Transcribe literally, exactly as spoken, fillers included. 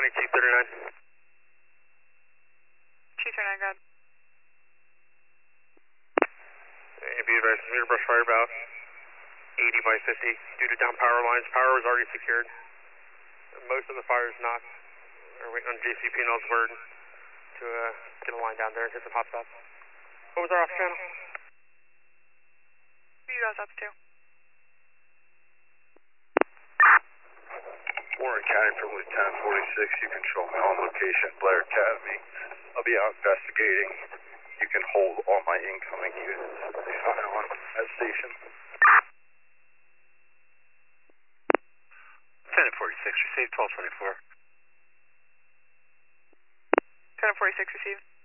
Chief thirty-nine. Chief thirty-nine, go ahead. A B advice, meter brush fire about eighty by fifty due to down power lines. Power was already secured. Most of the fire is not. We're waiting on J C P and L's word to uh, get a line down there and hit some hot spots. What was our off channel? You guys up too. Warren County from Lieutenant forty-six, you control me on location, Blair Academy. I'll be out investigating. You can hold all my incoming units that they find on that station. Lieutenant forty-six, received twelve twenty-four. Lieutenant forty-six, received.